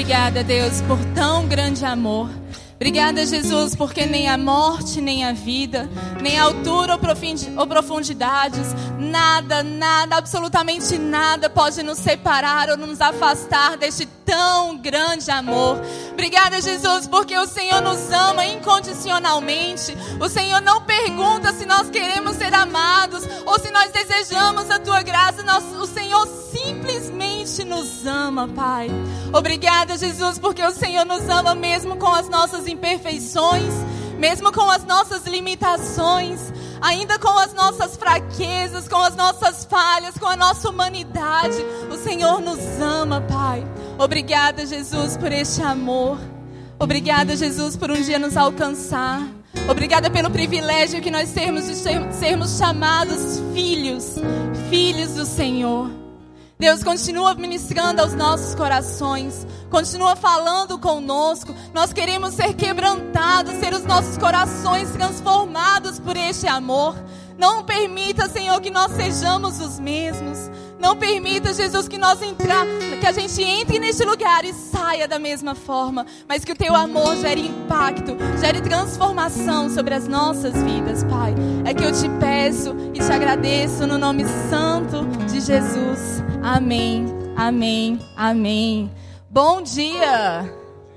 obrigada, Deus, por tão grande amor. Obrigada, Jesus, porque nem a morte, nem a vida, nem a altura ou profundidades, nada, absolutamente nada pode nos separar ou nos afastar deste tão grande amor. Obrigada, Jesus, porque o Senhor nos ama incondicionalmente. O Senhor não pergunta se nós queremos ser amados ou se nós desejamos a Tua graça. O Senhor simplesmente nos ama, Pai. Obrigada, Jesus, porque o Senhor nos ama mesmo com as nossas imperfeições, mesmo com as nossas limitações, ainda com as nossas fraquezas, com as nossas falhas, com a nossa humanidade. O Senhor nos ama, Pai. Obrigada, Jesus, por este amor. Obrigada, Jesus, por um dia nos alcançar. Obrigada pelo privilégio que nós temos de sermos chamados filhos do Senhor. Deus, continua ministrando aos nossos corações, continua falando conosco. Nós queremos ser quebrantados, ser os nossos corações transformados por este amor. Não permita, Senhor, que nós sejamos os mesmos. Não permita, Jesus, que a gente entre neste lugar e saia da mesma forma, mas que o Teu amor gere impacto, gere transformação sobre as nossas vidas, Pai. É que eu te peço e te agradeço no nome santo de Jesus. Amém, amém, amém. Bom dia!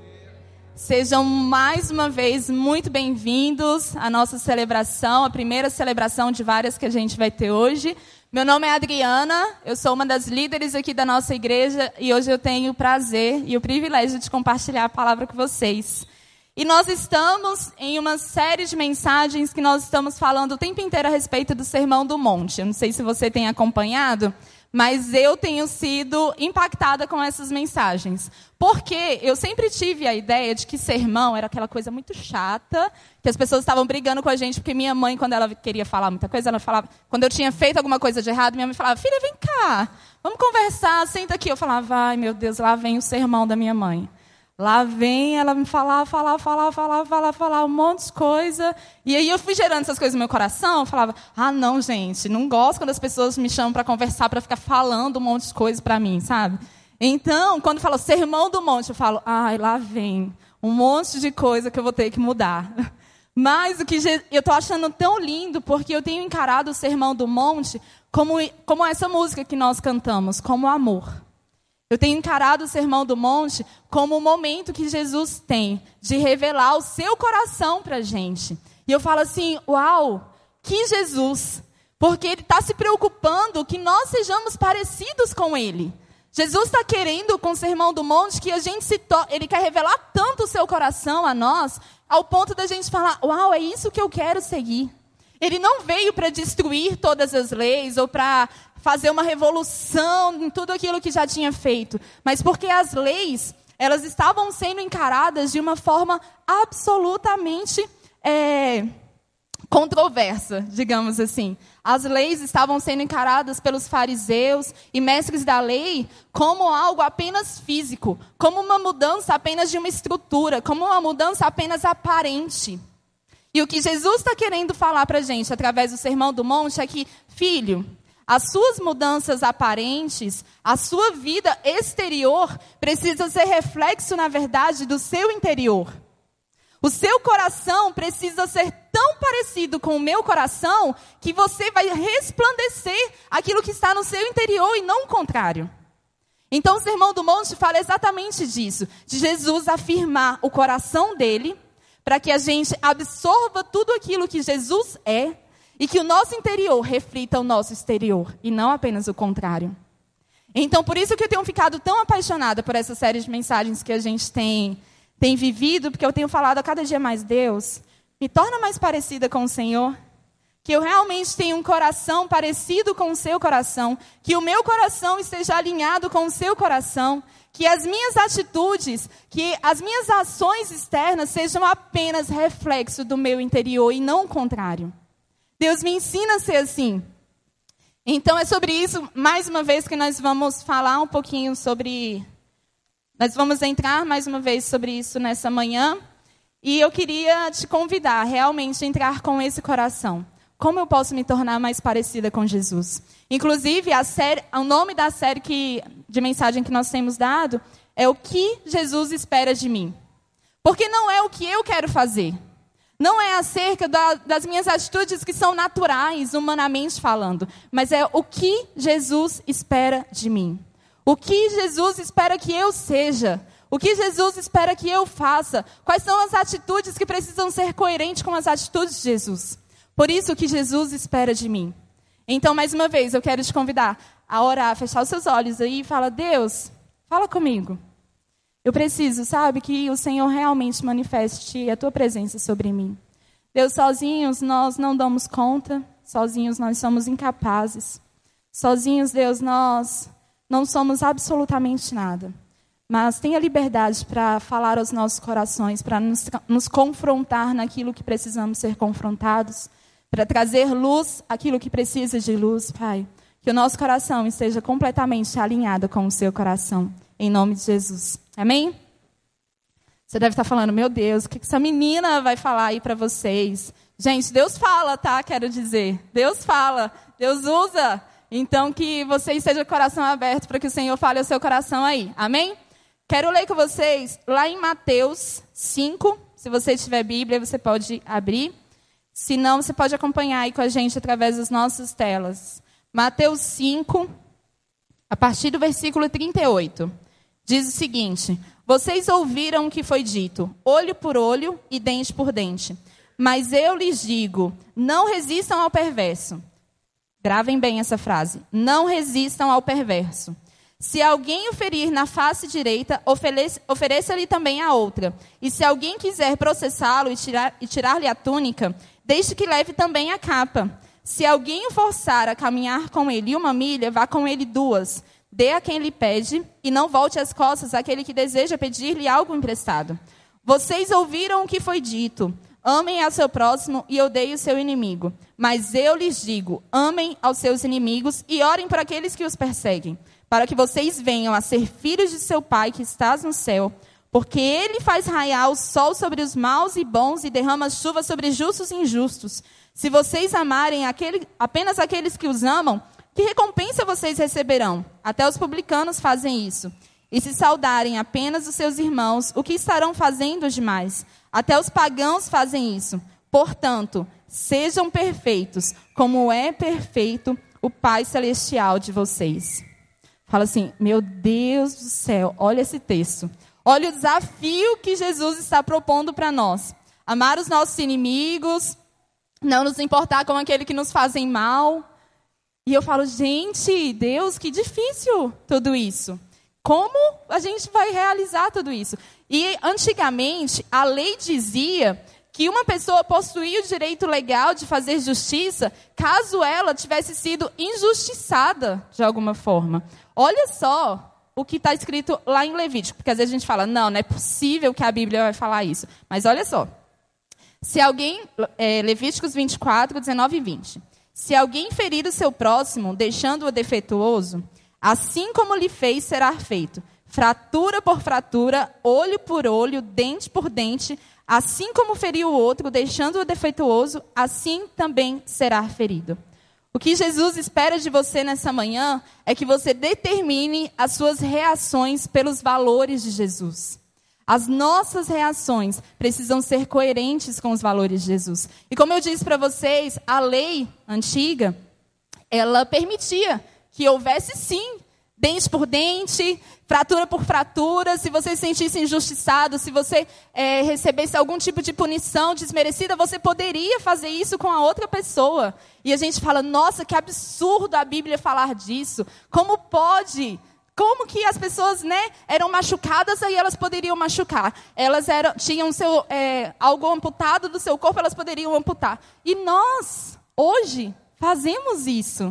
Sejam mais uma vez muito bem-vindos à nossa celebração, a primeira celebração de várias que a gente vai ter hoje. Meu nome é Adriana, eu sou uma das líderes aqui da nossa igreja e hoje eu tenho o prazer e o privilégio de compartilhar a palavra com vocês. E nós estamos em uma série de mensagens que nós estamos falando o tempo inteiro a respeito do Sermão do Monte. Eu não sei se você tem acompanhado, mas eu tenho sido impactada com essas mensagens. Porque eu sempre tive a ideia de que sermão era aquela coisa muito chata, que as pessoas estavam brigando com a gente, porque minha mãe, quando ela queria falar muita coisa, ela falava, quando eu tinha feito alguma coisa de errado, minha mãe falava, filha, vem cá, vamos conversar, senta aqui. Eu falava, ai meu Deus, lá vem o sermão da minha mãe. Lá vem ela me falar um monte de coisa. E aí eu fui gerando essas coisas no meu coração. Eu falava, não, gente, não gosto quando as pessoas me chamam para conversar, para ficar falando um monte de coisa para mim, sabe? Então, quando fala Sermão do Monte, eu falo, lá vem um monte de coisa que eu vou ter que mudar. Mas o que eu estou achando tão lindo, porque eu tenho encarado o Sermão do Monte como essa música que nós cantamos, como amor. Eu tenho encarado o Sermão do Monte como o momento que Jesus tem de revelar o seu coração para a gente. E eu falo assim, uau, que Jesus! Porque Ele está se preocupando que nós sejamos parecidos com Ele. Jesus está querendo, com o Sermão do Monte, que a gente Ele quer revelar tanto o seu coração a nós, ao ponto da gente falar, uau, é isso que eu quero seguir. Ele não veio para destruir todas as leis ou para fazer uma revolução em tudo aquilo que já tinha feito, mas porque as leis, elas estavam sendo encaradas de uma forma absolutamente controversa, digamos assim. As leis estavam sendo encaradas pelos fariseus e mestres da lei como algo apenas físico, como uma mudança apenas de uma estrutura, como uma mudança apenas aparente. E o que Jesus está querendo falar para a gente através do Sermão do Monte é que, filho, as suas mudanças aparentes, a sua vida exterior precisa ser reflexo, na verdade, do seu interior. O seu coração precisa ser tão parecido com o meu coração que você vai resplandecer aquilo que está no seu interior e não o contrário. Então o Sermão do Monte fala exatamente disso, de Jesus afirmar o coração dele para que a gente absorva tudo aquilo que Jesus é e que o nosso interior reflita o nosso exterior, e não apenas o contrário. Então, por isso que eu tenho ficado tão apaixonada por essa série de mensagens que a gente tem vivido, porque eu tenho falado a cada dia mais, Deus, me torna mais parecida com o Senhor, que eu realmente tenha um coração parecido com o seu coração, que o meu coração esteja alinhado com o seu coração, que as minhas atitudes, que as minhas ações externas sejam apenas reflexo do meu interior e não o contrário. Deus me ensina a ser assim. Então é sobre isso, mais uma vez, que nós vamos falar um pouquinho sobre... Nós vamos entrar mais uma vez sobre isso nessa manhã. E eu queria te convidar realmente a entrar com esse coração. Como eu posso me tornar mais parecida com Jesus? Inclusive, o nome da série de mensagem que nós temos dado é o que Jesus espera de mim. Porque não é o que eu quero fazer. Não é acerca das minhas atitudes que são naturais, humanamente falando. Mas é o que Jesus espera de mim. O que Jesus espera que eu seja. O que Jesus espera que eu faça. Quais são as atitudes que precisam ser coerentes com as atitudes de Jesus. Por isso, o que Jesus espera de mim. Então, mais uma vez, eu quero te convidar a orar, fechar os seus olhos aí e falar: Deus, fala comigo. Eu preciso, sabe, que o Senhor realmente manifeste a tua presença sobre mim. Deus, sozinhos nós não damos conta, sozinhos nós somos incapazes. Sozinhos, Deus, nós não somos absolutamente nada. Mas tenha liberdade para falar aos nossos corações, para nos confrontar naquilo que precisamos ser confrontados, para trazer luz àquilo que precisa de luz, Pai. Que o nosso coração esteja completamente alinhado com o seu coração. Em nome de Jesus. Amém? Você deve estar falando: meu Deus, o que essa menina vai falar aí para vocês? Gente, Deus fala, tá? Quero dizer. Deus fala. Deus usa. Então, que você esteja com o coração aberto para que o Senhor fale ao seu coração aí. Amém? Quero ler com vocês lá em Mateus 5. Se você tiver Bíblia, você pode abrir. Se não, você pode acompanhar aí com a gente através das nossas telas. Mateus 5, a partir do versículo 38. Diz o seguinte: vocês ouviram o que foi dito, olho por olho e dente por dente. Mas eu lhes digo, não resistam ao perverso. Gravem bem essa frase. Não resistam ao perverso. Se alguém o ferir na face direita, ofereça-lhe também a outra. E se alguém quiser processá-lo e tirar-lhe a túnica, deixe que leve também a capa. Se alguém o forçar a caminhar com ele 1 milha, vá com ele 2. Dê a quem lhe pede, e não volte as costas àquele que deseja pedir-lhe algo emprestado. Vocês ouviram o que foi dito: amem ao seu próximo e odeiem o seu inimigo. Mas eu lhes digo: amem aos seus inimigos e orem por aqueles que os perseguem, para que vocês venham a ser filhos de seu Pai que estás no céu. Porque Ele faz raiar o sol sobre os maus e bons e derrama chuva sobre justos e injustos. Se vocês amarem apenas aqueles que os amam, que recompensa vocês receberão? Até os publicanos fazem isso. E se saudarem apenas os seus irmãos, o que estarão fazendo demais? Até os pagãos fazem isso. Portanto, sejam perfeitos, como é perfeito o Pai Celestial de vocês. Fala assim: meu Deus do céu, olha esse texto. Olha o desafio que Jesus está propondo para nós. Amar os nossos inimigos, não nos importar com aquele que nos fazem mal. E eu falo: gente, Deus, que difícil tudo isso. Como a gente vai realizar tudo isso? E antigamente, a lei dizia que uma pessoa possuía o direito legal de fazer justiça caso ela tivesse sido injustiçada de alguma forma. Olha só o que está escrito lá em Levítico, porque às vezes a gente fala: não é possível que a Bíblia vai falar isso. Mas olha só. Se alguém, Levíticos 24, 19 e 20. Se alguém ferir o seu próximo, deixando-o defeituoso, assim como lhe fez, será feito. Fratura por fratura, olho por olho, dente por dente, assim como feriu o outro, deixando-o defeituoso, assim também será ferido. O que Jesus espera de você nessa manhã é que você determine as suas reações pelos valores de Jesus. As nossas reações precisam ser coerentes com os valores de Jesus. E como eu disse para vocês, a lei antiga, ela permitia que houvesse sim, dente por dente, fratura por fratura. Se você se sentisse injustiçado, se você recebesse algum tipo de punição desmerecida, você poderia fazer isso com a outra pessoa. E a gente fala: nossa, que absurdo a Bíblia falar disso. Como pode? Como que as pessoas, eram machucadas, aí elas poderiam machucar. Elas tinham algo amputado do seu corpo, elas poderiam amputar. E nós, hoje, fazemos isso.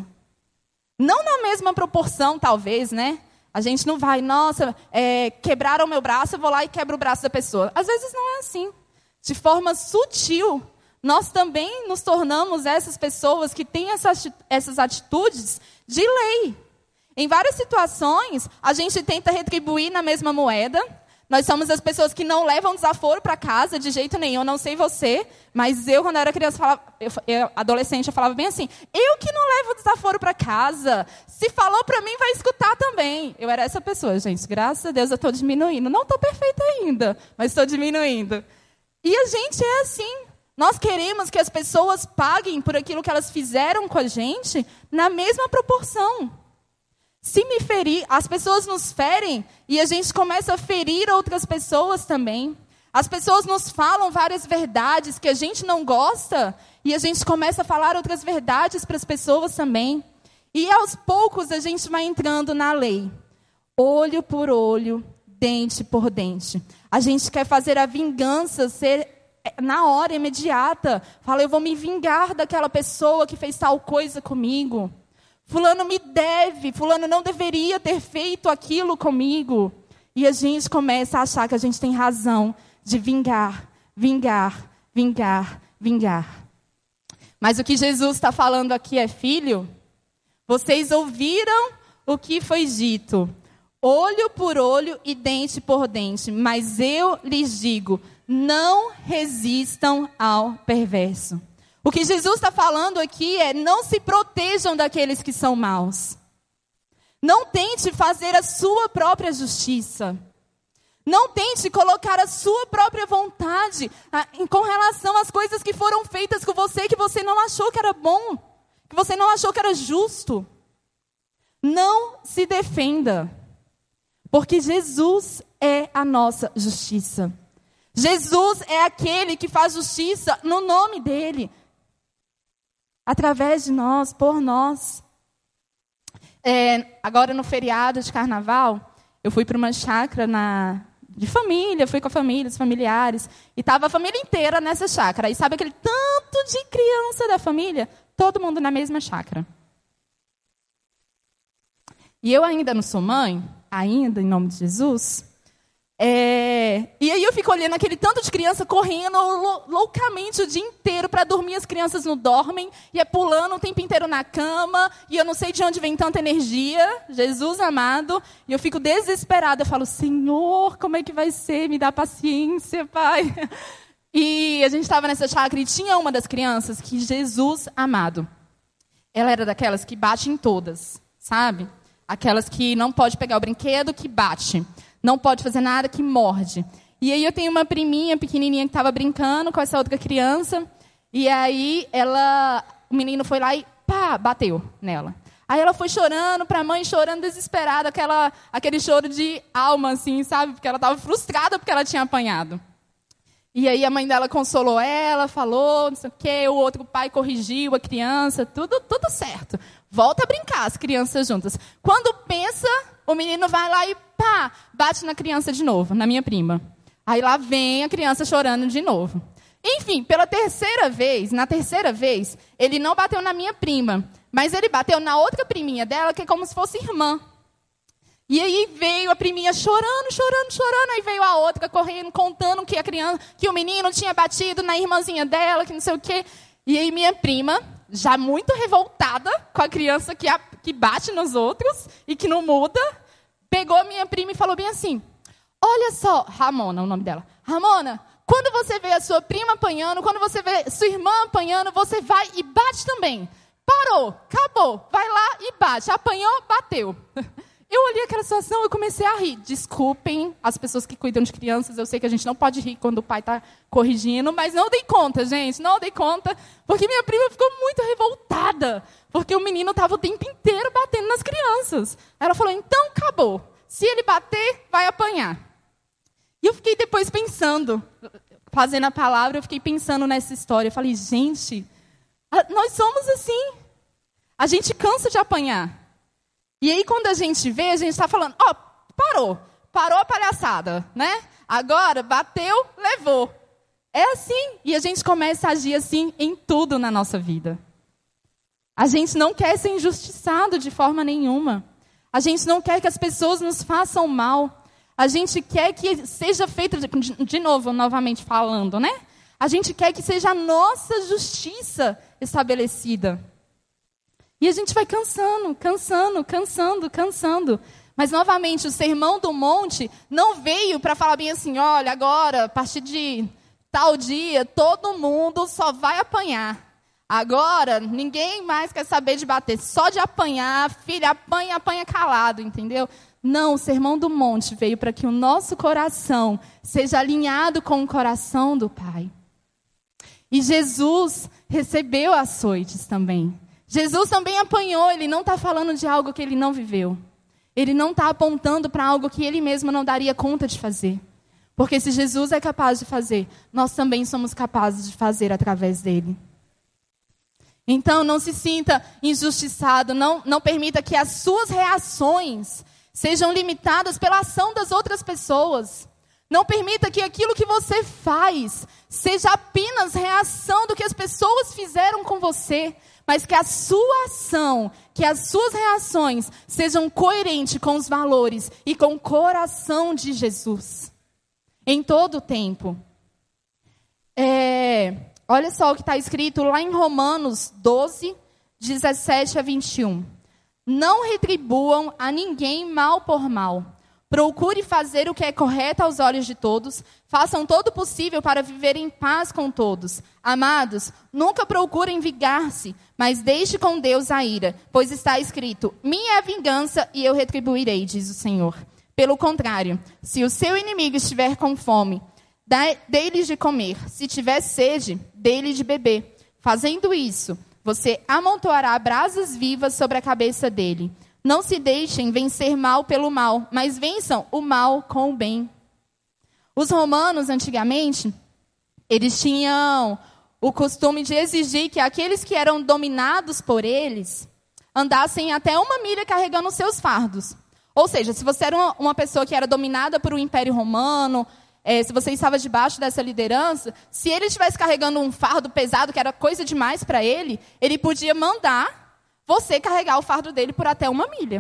Não na mesma proporção, talvez, A gente não vai: nossa, quebraram o meu braço, eu vou lá e quebro o braço da pessoa. Às vezes não é assim. De forma sutil, nós também nos tornamos essas pessoas que têm essas atitudes de lei. Em várias situações, a gente tenta retribuir na mesma moeda, Nós somos as pessoas que não levam desaforo para casa de jeito nenhum. Eu não sei você, mas eu, quando eu era criança, adolescente, eu falava bem assim: eu que não levo desaforo para casa. Se falou para mim, vai escutar também. Eu era essa pessoa, gente. Graças a Deus eu estou diminuindo. Não estou perfeita ainda, mas estou diminuindo. E a gente é assim. Nós queremos que as pessoas paguem por aquilo que elas fizeram com a gente na mesma proporção. Se me ferir, as pessoas nos ferem e a gente começa a ferir outras pessoas também. As pessoas nos falam várias verdades que a gente não gosta e a gente começa a falar outras verdades para as pessoas também. E aos poucos a gente vai entrando na lei. Olho por olho, dente por dente. A gente quer fazer a vingança ser na hora, imediata. Fala, eu vou me vingar daquela pessoa que fez tal coisa comigo. Fulano me deve, fulano não deveria ter feito aquilo comigo. E a gente começa a achar que a gente tem razão de vingar, vingar, vingar, vingar. Mas o que Jesus está falando aqui é: filho, vocês ouviram o que foi dito, olho por olho e dente por dente, mas eu lhes digo, não resistam ao perverso. O que Jesus está falando aqui é: não se protejam daqueles que são maus. Não tente fazer a sua própria justiça. Não tente colocar a sua própria vontade com relação às coisas que foram feitas com você, que você não achou que era bom, que você não achou que era justo. Não se defenda, porque Jesus é a nossa justiça. Jesus é aquele que faz justiça no nome dele. Através de nós, por nós. Agora no feriado de carnaval, eu fui para uma chácara de família, fui com a família, os familiares, e estava a família inteira nessa chácara. E sabe aquele tanto de criança da família? Todo mundo na mesma chácara. E eu ainda não sou mãe, ainda, em nome de Jesus. E aí eu fico olhando aquele tanto de criança correndo loucamente o dia inteiro para dormir. As crianças não dormem e é pulando o tempo inteiro na cama e eu não sei de onde vem tanta energia, Jesus amado, e eu fico desesperada. Eu falo, Senhor, como é que vai ser? Me dá paciência, Pai. E a gente estava nessa chácara e tinha uma das crianças que, Jesus amado, ela era daquelas que bate em todas, sabe? Aquelas que não pode pegar o brinquedo, que bate. Não pode fazer nada, que morde. E aí eu tenho uma priminha pequenininha que estava brincando com essa outra criança. E aí o menino foi lá e pá, bateu nela. Aí ela foi chorando para a mãe, chorando desesperada, aquele choro de alma, assim, sabe? Porque ela estava frustrada porque ela tinha apanhado. E aí a mãe dela consolou ela, falou, não sei o quê, o outro pai corrigiu a criança, tudo certo. Volta a brincar, as crianças juntas. Quando pensa, o menino vai lá e pá, bate na criança de novo, na minha prima. Aí lá vem a criança chorando de novo. Enfim, na terceira vez, ele não bateu na minha prima, mas ele bateu na outra priminha dela, que é como se fosse irmã. E aí veio a priminha chorando, chorando, chorando. Aí veio a outra correndo, contando que o menino tinha batido na irmãzinha dela, que não sei o quê. E aí minha prima, já muito revoltada com a criança que bate nos outros e que não muda, pegou a minha prima e falou bem assim: olha só, Ramona, o nome dela. Ramona, quando você vê a sua prima apanhando, quando você vê sua irmã apanhando, você vai e bate também. Parou, acabou, vai lá e bate. Apanhou, bateu. Eu olhei aquela situação e comecei a rir. Desculpem as pessoas que cuidam de crianças. Eu sei que a gente não pode rir quando o pai está corrigindo, mas não dei conta, gente. Não dei conta, porque minha prima ficou muito revoltada. Porque o menino estava o tempo inteiro batendo nas crianças. Ela falou, então acabou. Se ele bater, vai apanhar. E eu fiquei depois pensando, fazendo a palavra, eu fiquei pensando nessa história. Eu falei, gente, nós somos assim. A gente cansa de apanhar. E aí, quando a gente vê, a gente está falando, parou a palhaçada, né? Agora, bateu, levou. É assim, e a gente começa a agir assim em tudo na nossa vida. A gente não quer ser injustiçado de forma nenhuma. A gente não quer que as pessoas nos façam mal. A gente quer que seja feito, novamente falando, né? A gente quer que seja a nossa justiça estabelecida. E a gente vai cansando. Mas, novamente, o Sermão do Monte não veio para falar bem assim, olha, agora, a partir de tal dia, todo mundo só vai apanhar. Agora, ninguém mais quer saber de bater, só de apanhar, filha, apanha, apanha calado, entendeu? Não, o Sermão do Monte veio para que o nosso coração seja alinhado com o coração do Pai. E Jesus recebeu açoites também. Jesus também apanhou, ele não está falando de algo que ele não viveu. Ele não está apontando para algo que ele mesmo não daria conta de fazer. Porque se Jesus é capaz de fazer, nós também somos capazes de fazer através dele. Então, não se sinta injustiçado, não permita que as suas reações sejam limitadas pela ação das outras pessoas. Não permita que aquilo que você faz seja apenas reação do que as pessoas fizeram com você, mas que a sua ação, que as suas reações sejam coerentes com os valores e com o coração de Jesus. Em todo o tempo. Olha só o que está escrito lá em Romanos 12, 17 a 21. Não retribuam a ninguém mal por mal. Procure fazer o que é correto aos olhos de todos. Façam todo o possível para viver em paz com todos. Amados, nunca procurem vingar-se, mas deixe com Deus a ira. Pois está escrito, minha é a vingança e eu retribuirei, diz o Senhor. Pelo contrário, se o seu inimigo estiver com fome, dê-lhe de comer. Se tiver sede, dê-lhe de beber. Fazendo isso, você amontoará brasas vivas sobre a cabeça dele. Não se deixem vencer mal pelo mal, mas vençam o mal com o bem. Os romanos, antigamente, eles tinham o costume de exigir que aqueles que eram dominados por eles andassem até 1 milha carregando os seus fardos. Ou seja, se você era uma pessoa que era dominada por um império romano, se você estava debaixo dessa liderança, se ele estivesse carregando um fardo pesado, que era coisa demais para ele, ele podia mandar você carregar o fardo dele por até 1 milha.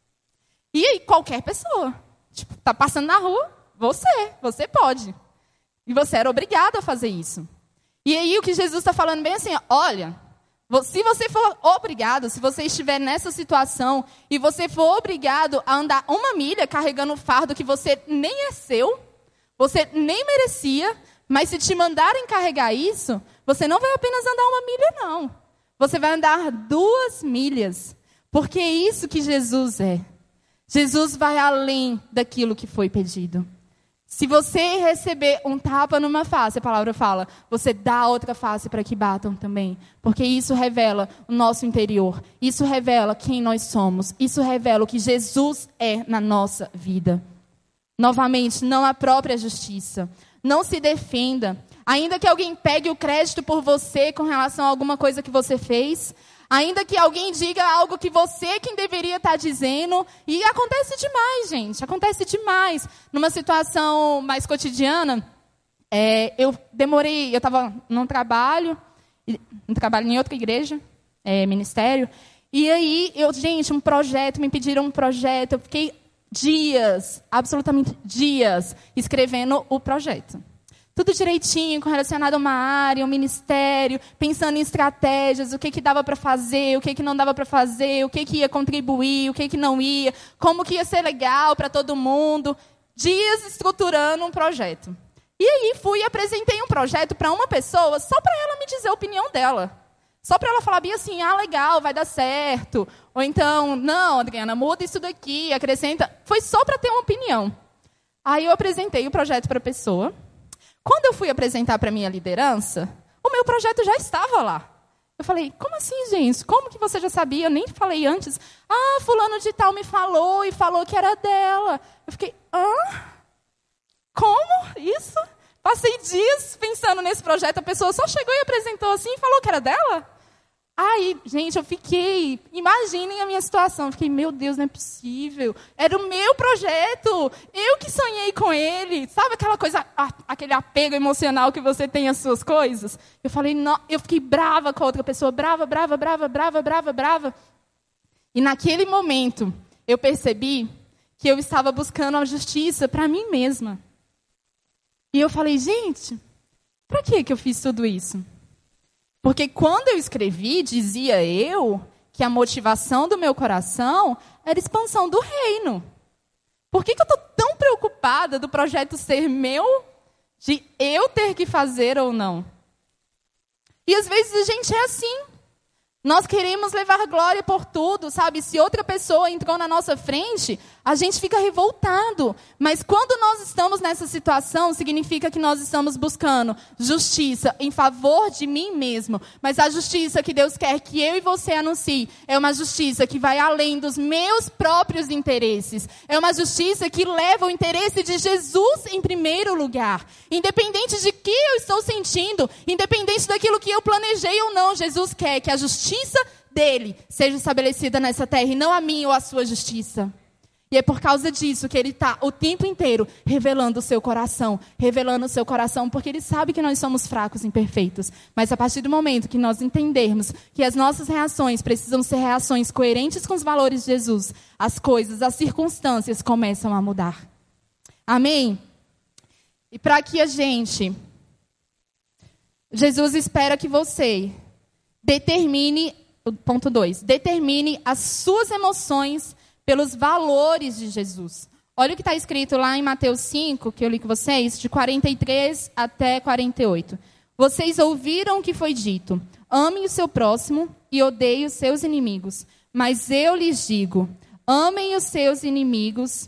E aí, qualquer pessoa. Tipo, tá passando na rua, você pode. E você era obrigado a fazer isso. E aí, o que Jesus está falando bem assim, olha, se você for obrigado, se você estiver nessa situação, e você for obrigado a andar 1 milha carregando um fardo que você nem é seu, você nem merecia, mas se te mandarem carregar isso, você não vai apenas andar 1 milha, não. Você vai andar 2 milhas, porque é isso que Jesus é. Jesus vai além daquilo que foi pedido. Se você receber um tapa numa face, a palavra fala, você dá a outra face para que batam também. Porque isso revela o nosso interior. Isso revela quem nós somos. Isso revela o que Jesus é na nossa vida. Novamente, não a própria justiça. Não se defenda. Ainda que alguém pegue o crédito por você com relação a alguma coisa que você fez. Ainda que alguém diga algo que você quem deveria estar dizendo. E acontece demais, gente. Acontece demais. Numa situação mais cotidiana, eu estava num trabalho em outra igreja, ministério. E aí, um projeto, me pediram um projeto. Eu fiquei dias, absolutamente dias, escrevendo o projeto. Tudo direitinho, relacionado a uma área, um ministério, pensando em estratégias, o que dava para fazer, o que não dava para fazer, o que ia contribuir, o que não ia, como que ia ser legal para todo mundo. Dias estruturando um projeto. E aí fui e apresentei um projeto para uma pessoa, só para ela me dizer a opinião dela. Só para ela falar bem assim, legal, vai dar certo. Ou então, não, Adriana, muda isso daqui, acrescenta. Foi só para ter uma opinião. Aí eu apresentei o projeto para a pessoa. Quando eu fui apresentar para a minha liderança, o meu projeto já estava lá. Eu falei, como assim, gente? Como que você já sabia? Eu nem falei antes. Fulano de tal me falou e falou que era dela. Eu fiquei, como isso? Passei dias pensando nesse projeto, a pessoa só chegou e apresentou assim e falou que era dela? Aí, gente, imaginem a minha situação. Eu fiquei, meu Deus, não é possível. Era o meu projeto. Eu que sonhei com ele. Sabe aquela coisa, aquele apego emocional que você tem às suas coisas? Eu falei, não, eu fiquei brava com a outra pessoa. Brava. E naquele momento, eu percebi que eu estava buscando a justiça para mim mesma. E eu falei, gente, para que eu fiz tudo isso? Porque quando eu escrevi, dizia eu que a motivação do meu coração era a expansão do reino. Por que eu estou tão preocupada do projeto ser meu, de eu ter que fazer ou não? E às vezes a gente é assim. Nós queremos levar glória por tudo, sabe? Se outra pessoa entrou na nossa frente, a gente fica revoltado. Mas quando nós estamos nessa situação, significa que nós estamos buscando justiça em favor de mim mesmo. Mas a justiça que Deus quer que eu e você anuncie é uma justiça que vai além dos meus próprios interesses. É uma justiça que leva o interesse de Jesus em primeiro lugar. Independente de que eu estou sentindo, independente daquilo que eu planejei ou não, Jesus quer que a justiça dele seja estabelecida nessa terra e não a minha ou a sua justiça. E é por causa disso que ele está o tempo inteiro revelando o seu coração, porque ele sabe que nós somos fracos e imperfeitos. Mas a partir do momento que nós entendermos que as nossas reações precisam ser reações coerentes com os valores de Jesus, as coisas, as circunstâncias começam a mudar. Amém? E para que Jesus espera que você determine, ponto 2, determine as suas emoções pelos valores de Jesus. Olha o que está escrito lá em Mateus 5, que eu li com vocês, de 43 até 48. Vocês ouviram o que foi dito: amem o seu próximo e odeiem os seus inimigos. Mas eu lhes digo, amem os seus inimigos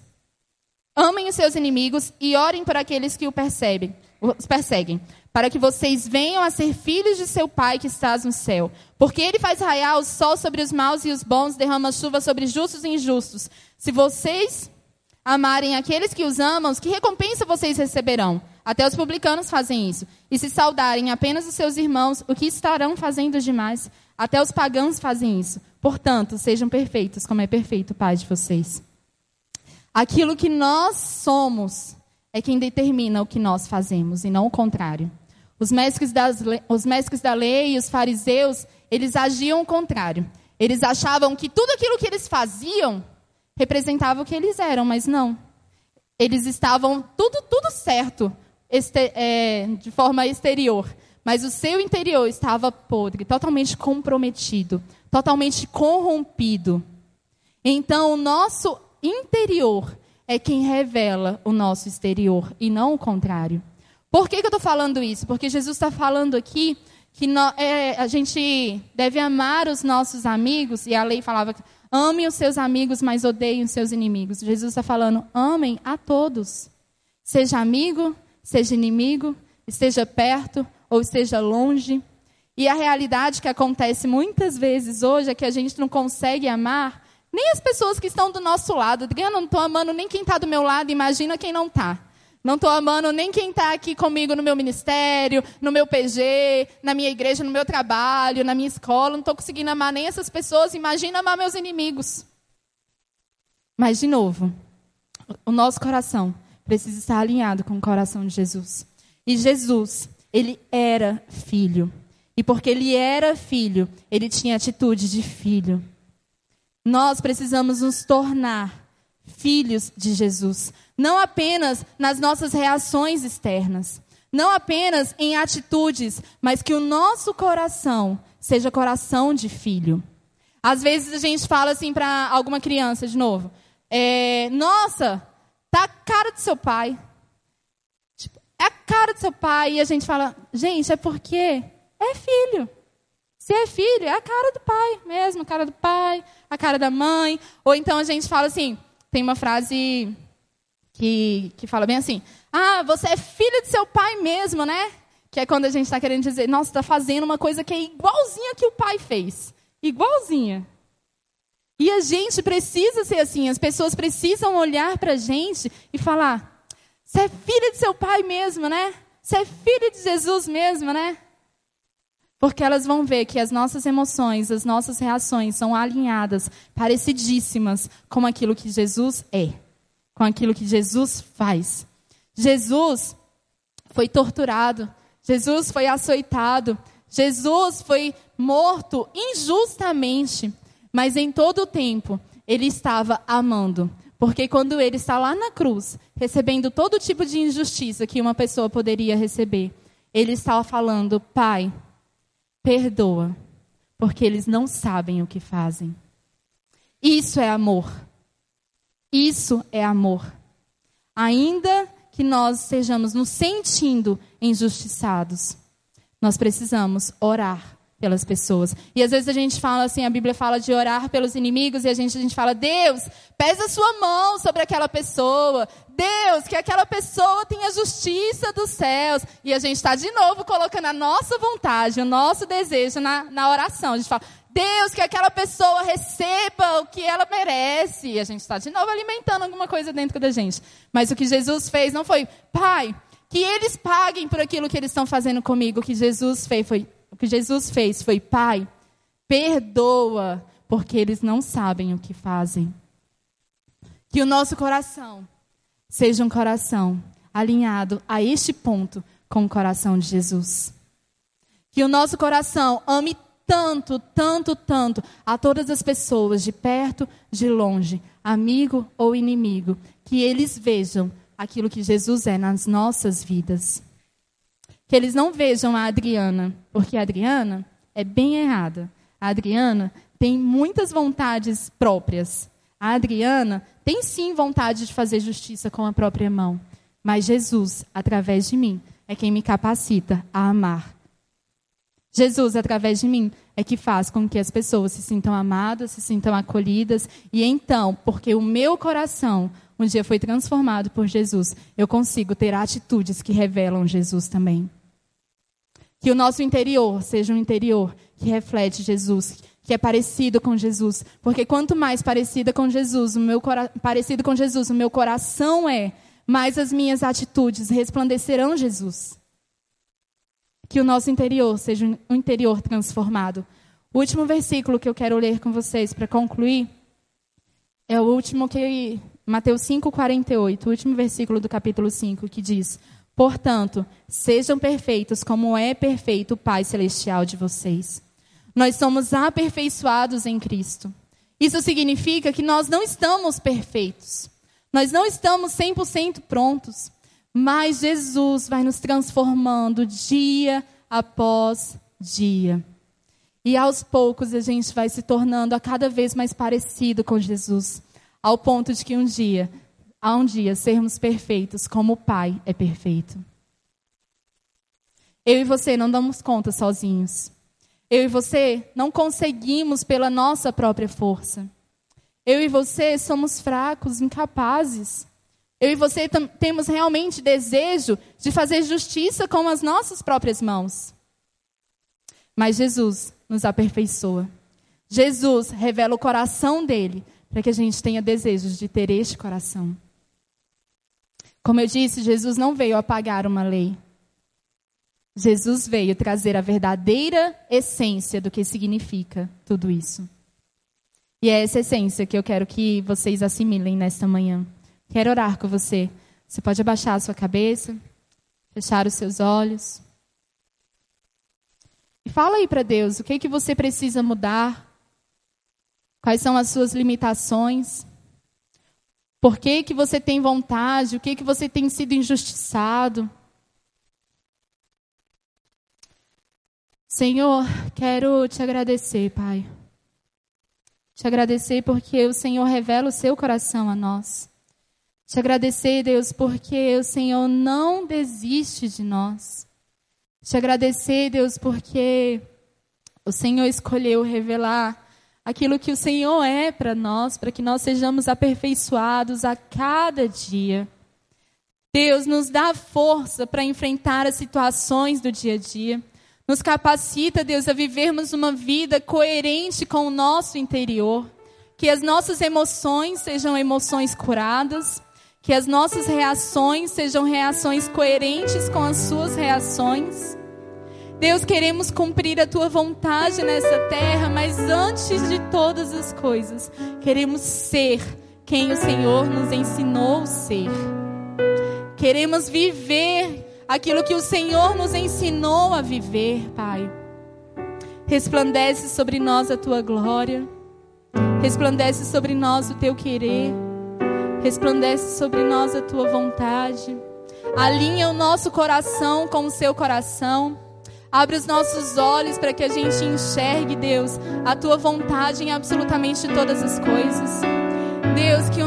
e orem por aqueles que os perseguem, para que vocês venham a ser filhos de seu Pai que estás no céu. Porque ele faz raiar o sol sobre os maus e os bons, derrama chuva sobre justos e injustos. Se vocês amarem aqueles que os amam, que recompensa vocês receberão? Até os publicanos fazem isso. E se saudarem apenas os seus irmãos, o que estarão fazendo demais? Até os pagãos fazem isso. Portanto, sejam perfeitos, como é perfeito o Pai de vocês. Aquilo que nós somos é quem determina o que nós fazemos, e não o contrário. Os mestres da lei e os fariseus, eles agiam o contrário. Eles achavam que tudo aquilo que eles faziam representava o que eles eram, mas não. Eles estavam tudo certo, de forma exterior. Mas o seu interior estava podre, totalmente comprometido, totalmente corrompido. Então, o nosso interior é quem revela o nosso exterior, e não o contrário. Por que eu estou falando isso? Porque Jesus está falando aqui que a gente deve amar os nossos amigos, e a lei falava, amem os seus amigos, mas odeiem os seus inimigos. Jesus está falando, amem a todos. Seja amigo, seja inimigo, esteja perto ou esteja longe. E a realidade que acontece muitas vezes hoje é que a gente não consegue amar nem as pessoas que estão do nosso lado. Eu não estou amando nem quem está do meu lado, imagina quem não está. Não estou amando nem quem está aqui comigo no meu ministério, no meu PG, na minha igreja, no meu trabalho, na minha escola. Não estou conseguindo amar nem essas pessoas, imagina amar meus inimigos. Mas, de novo, o nosso coração precisa estar alinhado com o coração de Jesus. E Jesus, ele era filho. E porque ele era filho, ele tinha atitude de filho. Nós precisamos nos tornar filhos de Jesus. Não apenas nas nossas reações externas. Não apenas em atitudes, mas que o nosso coração seja coração de filho. Às vezes a gente fala assim para alguma criança, de novo. Nossa, tá a cara do seu pai. Tipo, é a cara do seu pai. E a gente fala, gente, é porque é filho. Se é filho, é a cara do pai mesmo, a cara do pai, a cara da mãe. Ou então a gente fala assim, tem uma frase que fala bem assim, você é filho de seu pai mesmo, né? Que é quando a gente está querendo dizer, nossa, está fazendo uma coisa que é igualzinha que o pai fez. Igualzinha. E a gente precisa ser assim, as pessoas precisam olhar para a gente e falar, você é filho de seu pai mesmo, né? Você é filho de Jesus mesmo, né? Porque elas vão ver que as nossas emoções, as nossas reações são alinhadas, parecidíssimas com aquilo que Jesus é, com aquilo que Jesus faz. Jesus foi torturado, Jesus foi açoitado, Jesus foi morto injustamente, mas em todo o tempo ele estava amando. Porque quando ele está lá na cruz, recebendo todo tipo de injustiça que uma pessoa poderia receber, ele estava falando, Pai, perdoa, porque eles não sabem o que fazem. Isso é amor. Isso é amor. Ainda que nós estejamos nos sentindo injustiçados, nós precisamos orar pelas pessoas. E às vezes a gente fala assim, a Bíblia fala de orar pelos inimigos, e a gente fala, Deus, pesa a sua mão sobre aquela pessoa. Deus, que aquela pessoa tenha justiça dos céus. E a gente está de novo colocando a nossa vontade, o nosso desejo na oração. A gente fala, Deus, que aquela pessoa receba o que ela merece. E a gente está de novo alimentando alguma coisa dentro da gente. Mas o que Jesus fez não foi, Pai, que eles paguem por aquilo que eles estão fazendo comigo. O que Jesus fez foi, Pai, perdoa, porque eles não sabem o que fazem. Que o nosso coração seja um coração alinhado a este ponto com o coração de Jesus. Que o nosso coração ame tanto, tanto, tanto a todas as pessoas, de perto, de longe, amigo ou inimigo, que eles vejam aquilo que Jesus é nas nossas vidas. Que eles não vejam a Adriana, porque a Adriana é bem errada. A Adriana tem muitas vontades próprias. A Adriana tem sim vontade de fazer justiça com a própria mão. Mas Jesus, através de mim, é quem me capacita a amar. Jesus, através de mim, é que faz com que as pessoas se sintam amadas, se sintam acolhidas. E então, porque o meu coração um dia foi transformado por Jesus, eu consigo ter atitudes que revelam Jesus também. Que o nosso interior seja um interior que reflete Jesus, que é parecido com Jesus. Porque quanto mais parecido com Jesus, o meu coração é, mais as minhas atitudes resplandecerão Jesus. Que o nosso interior seja um interior transformado. O último versículo que eu quero ler com vocês para concluir é o último que Mateus 5:48, o último versículo do capítulo 5, que diz: portanto, sejam perfeitos como é perfeito o Pai Celestial de vocês. Nós somos aperfeiçoados em Cristo. Isso significa que nós não estamos perfeitos. Nós não estamos 100% prontos. Mas Jesus vai nos transformando dia após dia. E aos poucos a gente vai se tornando a cada vez mais parecido com Jesus. Ao ponto de que um dia sermos perfeitos como o Pai é perfeito. Eu e você não damos conta sozinhos. Eu e você não conseguimos pela nossa própria força. Eu e você somos fracos, incapazes. Eu e você temos realmente desejo de fazer justiça com as nossas próprias mãos. Mas Jesus nos aperfeiçoa. Jesus revela o coração dele para que a gente tenha desejos de ter este coração. Como eu disse, Jesus não veio apagar uma lei. Jesus veio trazer a verdadeira essência do que significa tudo isso. E é essa essência que eu quero que vocês assimilem nesta manhã. Quero orar com você. Você pode abaixar a sua cabeça, fechar os seus olhos. E fala aí para Deus, o que é que você precisa mudar? Quais são as suas limitações? Por que que você tem vontade? O que que você tem sido injustiçado? Senhor, quero te agradecer, Pai. Te agradecer porque o Senhor revela o seu coração a nós. Te agradecer, Deus, porque o Senhor não desiste de nós. Te agradecer, Deus, porque o Senhor escolheu revelar aquilo que o Senhor é para nós, para que nós sejamos aperfeiçoados a cada dia. Deus, nos dá força para enfrentar as situações do dia a dia. Nos capacita, Deus, a vivermos uma vida coerente com o nosso interior. Que as nossas emoções sejam emoções curadas. Que as nossas reações sejam reações coerentes com as suas reações. Deus, queremos cumprir a tua vontade nessa terra, mas antes de todas as coisas, queremos ser quem o Senhor nos ensinou a ser. Queremos viver aquilo que o Senhor nos ensinou a viver, Pai. Resplandece sobre nós a tua glória. Resplandece sobre nós o teu querer. Resplandece sobre nós a tua vontade. Alinha o nosso coração com o seu coração. Abre os nossos olhos para que a gente enxergue, Deus, a tua vontade em absolutamente todas as coisas. Deus, que o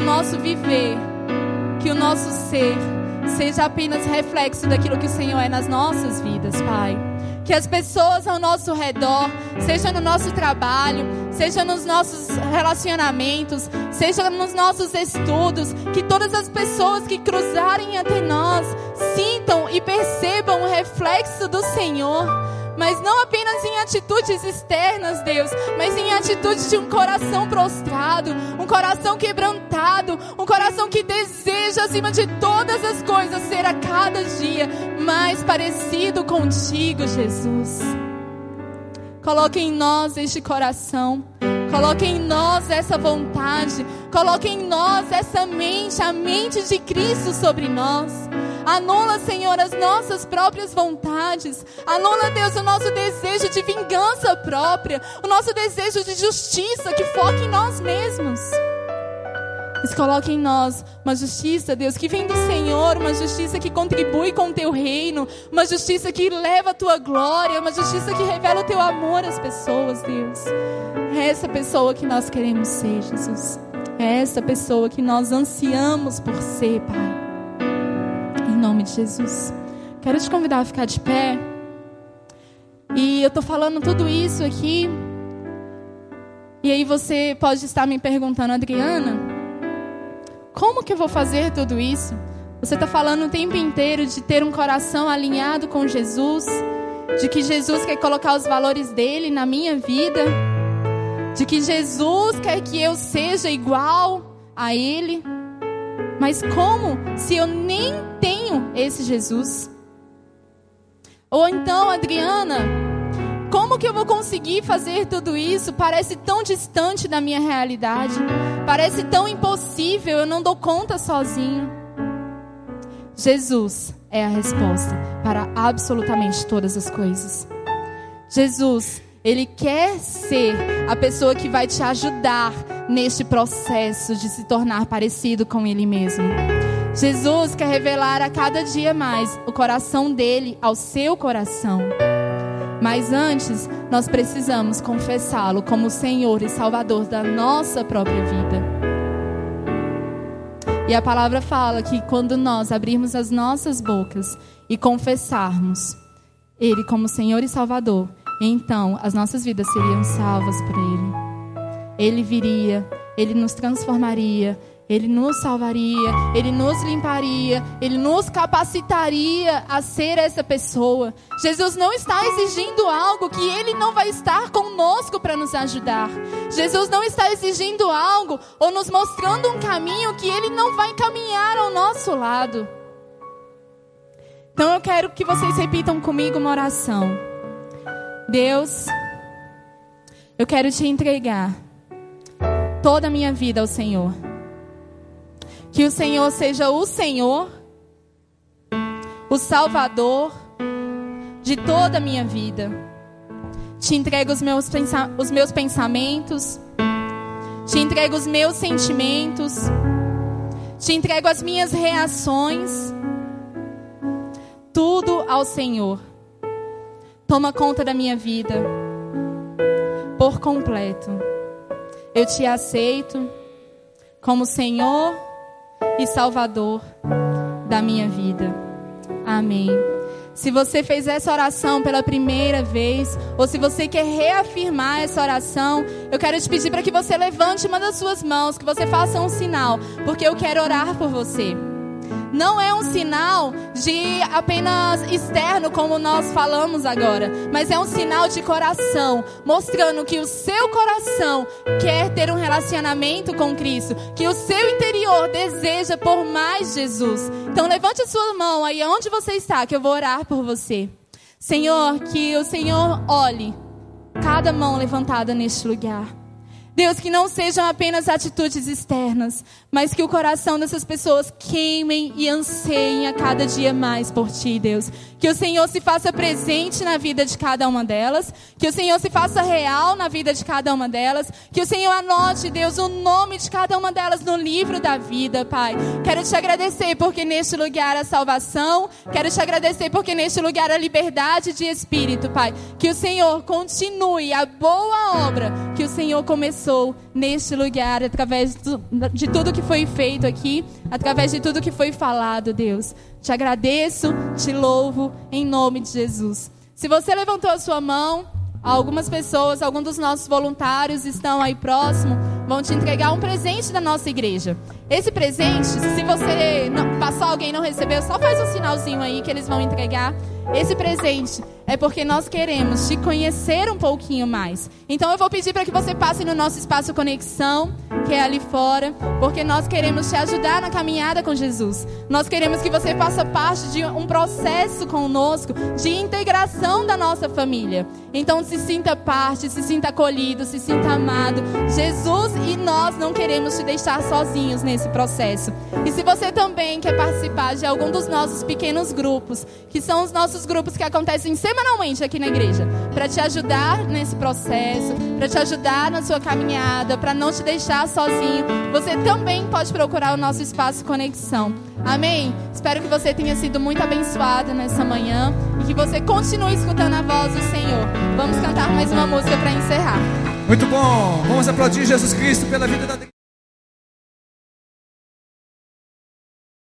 nosso viver, que o nosso ser seja apenas reflexo daquilo que o Senhor é nas nossas vidas, Pai. Que as pessoas ao nosso redor, seja no nosso trabalho, seja nos nossos relacionamentos, seja nos nossos estudos, que todas as pessoas que cruzarem até nós sintam e percebam o reflexo do Senhor. Mas não apenas em atitudes externas, Deus, mas em atitudes de um coração prostrado, um coração quebrantado, um coração que deseja, acima de todas as coisas, ser a cada dia mais parecido contigo, Jesus. Coloque em nós este coração, coloque em nós essa vontade, coloque em nós essa mente, a mente de Cristo sobre nós. Anula, Senhor, as nossas próprias vontades. Anula, Deus, o nosso desejo de vingança própria, o nosso desejo de justiça que foca em nós mesmos. Mas coloque em nós uma justiça, Deus, que vem do Senhor, uma justiça que contribui com o Teu reino, uma justiça que leva a Tua glória, uma justiça que revela o Teu amor às pessoas, Deus. É essa pessoa que nós queremos ser, Jesus. É essa pessoa que nós ansiamos por ser, Pai. Em nome de Jesus. Quero te convidar a ficar de pé. E eu tô falando tudo isso aqui. E aí você pode estar me perguntando, Adriana, como que eu vou fazer tudo isso? Você está falando o tempo inteiro de ter um coração alinhado com Jesus, de que Jesus quer colocar os valores dele na minha vida, de que Jesus quer que eu seja igual a ele. Mas como se eu nem tenho esse Jesus? Ou então, Adriana, como que eu vou conseguir fazer tudo isso? Parece tão distante da minha realidade. Parece tão impossível, eu não dou conta sozinho. Jesus é a resposta para absolutamente todas as coisas. Jesus, Ele quer ser a pessoa que vai te ajudar neste processo de se tornar parecido com Ele mesmo. Jesus quer revelar a cada dia mais o coração dele ao seu coração. Mas antes, nós precisamos confessá-lo como Senhor e Salvador da nossa própria vida. E a palavra fala que quando nós abrirmos as nossas bocas e confessarmos Ele como Senhor e Salvador, então as nossas vidas seriam salvas por Ele. Ele viria, Ele nos transformaria, Ele nos salvaria, Ele nos limparia, Ele nos capacitaria a ser essa pessoa. Jesus não está exigindo algo que Ele não vai estar conosco para nos ajudar. Jesus não está exigindo algo ou nos mostrando um caminho que Ele não vai caminhar ao nosso lado. Então eu quero que vocês repitam comigo uma oração. Deus, eu quero te entregar toda a minha vida ao Senhor. Que o Senhor seja o Senhor, o Salvador de toda a minha vida. Te entrego os meus pensamentos, te entrego os meus sentimentos, te entrego as minhas reações, tudo ao Senhor. Toma conta da minha vida por completo. Eu te aceito como Senhor e Salvador da minha vida. Amém. Se você fez essa oração pela primeira vez, ou se você quer reafirmar essa oração, eu quero te pedir para que você levante uma das suas mãos, que você faça um sinal, porque eu quero orar por você. Não é um sinal de apenas externo, como nós falamos agora, mas é um sinal de coração, mostrando que o seu coração quer ter um relacionamento com Cristo, que o seu interior deseja por mais Jesus. Então levante a sua mão aí onde você está, que eu vou orar por você. Senhor, que o Senhor olhe cada mão levantada neste lugar. Deus, que não sejam apenas atitudes externas, mas que o coração dessas pessoas queimem e anseiem a cada dia mais por Ti, Deus. Que o Senhor se faça presente na vida de cada uma delas, que o Senhor se faça real na vida de cada uma delas, que o Senhor anote, Deus, o nome de cada uma delas no livro da vida, Pai. Quero te agradecer porque neste lugar há salvação, quero te agradecer porque neste lugar há liberdade de espírito, Pai. Que o Senhor continue a boa obra que o Senhor começou abençoou neste lugar, através de tudo que foi feito aqui, através de tudo que foi falado, Deus. Te agradeço, te louvo, em nome de Jesus. Se você levantou a sua mão, algumas pessoas, alguns dos nossos voluntários estão aí próximo, vão te entregar um presente da nossa igreja. Esse presente, se você passou alguém e não recebeu, só faz um sinalzinho aí que eles vão entregar. Esse presente é porque nós queremos te conhecer um pouquinho mais. Então eu vou pedir para que você passe no nosso espaço Conexão, que é ali fora, porque nós queremos te ajudar na caminhada com Jesus. Nós queremos que você faça parte de um processo conosco de integração da nossa família. Então se sinta parte, se sinta acolhido, se sinta amado. Jesus e nós não queremos te deixar sozinhos nesse processo. E se você também quer participar de algum dos nossos pequenos grupos, que são os nossos grupos que acontecem semanalmente aqui na igreja, para te ajudar nesse processo, para te ajudar na sua caminhada, para não te deixar sozinho, você também pode procurar o nosso espaço Conexão. Amém? Espero que você tenha sido muito abençoado nessa manhã e que você continue escutando a voz do Senhor. Vamos cantar mais uma música para encerrar. Muito bom, vamos aplaudir Jesus Cristo pela vida da